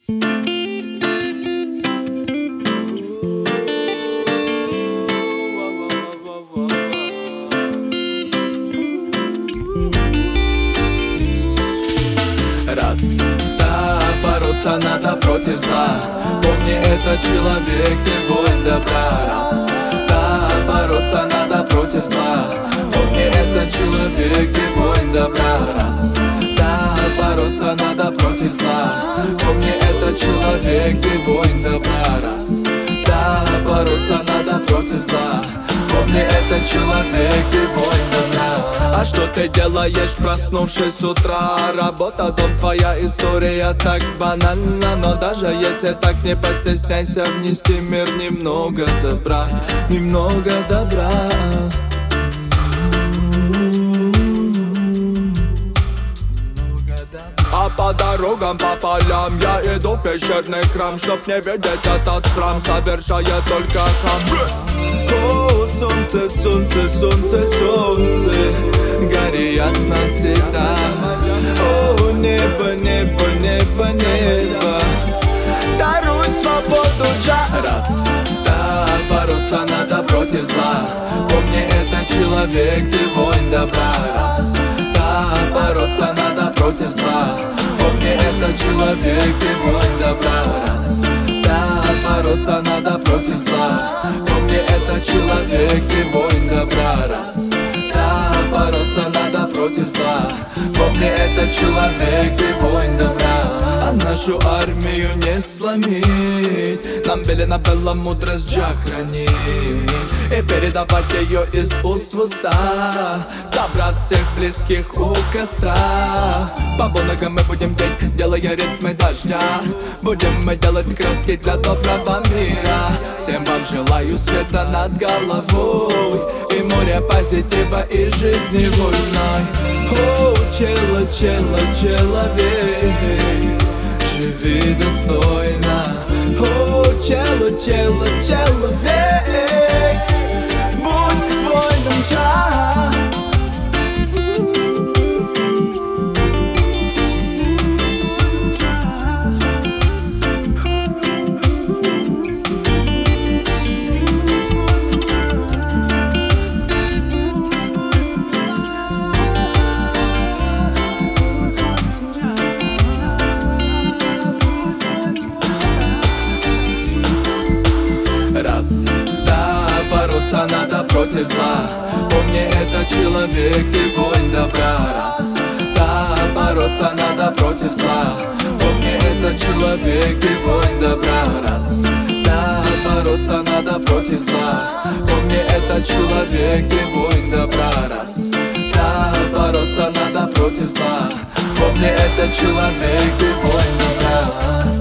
Раз, да, бороться надо против зла. Помни, это человек, ты воин добра. Раз, да, бороться надо против зла. Помни, это человек, ты воин добра. Раз, да, бороться надо против зла. Помни, это человек, ты воин добра. Раз, да, бороться надо против зла. Помни, это человек, ты воин добра. А что ты делаешь, проснувшись с утра? Работа, дом, твоя история так банальна. Но даже если так, не постесняйся внести в мир немного добра. Немного добра. А по дорогам, по полям я иду в пещерный храм, чтоб не видеть этот срам, совершая только хам. О, солнце, солнце, солнце, солнце, гори ясно всегда. О, небо, небо, небо, небо, даруй свободу, джа. Раз, да, бороться надо против зла. Помни, это человек, ты воин добра. Раз, да, бороться надо против зла. Помни, это человек, ты воин добра. Раз, да, бороться надо против зла. Помни, это человек, ты воин добра. Раз, да, бороться надо против зла. Помни, это человек, ты воин добра. А нашу армию не сломить, нам велено было мудрость Джа хранить и передавать ее из уст в уста, собрав всех близких у костра. По ногам мы будем петь, делая ритмы дождя. Будем мы делать краски для доброго мира. Всем вам желаю света над головой и море позитива и жизни вольной. О, чело, чело, человек, живи достойно. О, чело, чело, человек, будь воином Джа. Раз, да, бороться надо против зла. Помни, это человек, ты воин добра. Раз, да, бороться надо против зла. Помни, это человек, ты воин добра. Раз, да, бороться надо против зла. Помни, это человек, ты воин добра. Раз, да, бороться надо против зла. Помни, это человек, ты воин добра.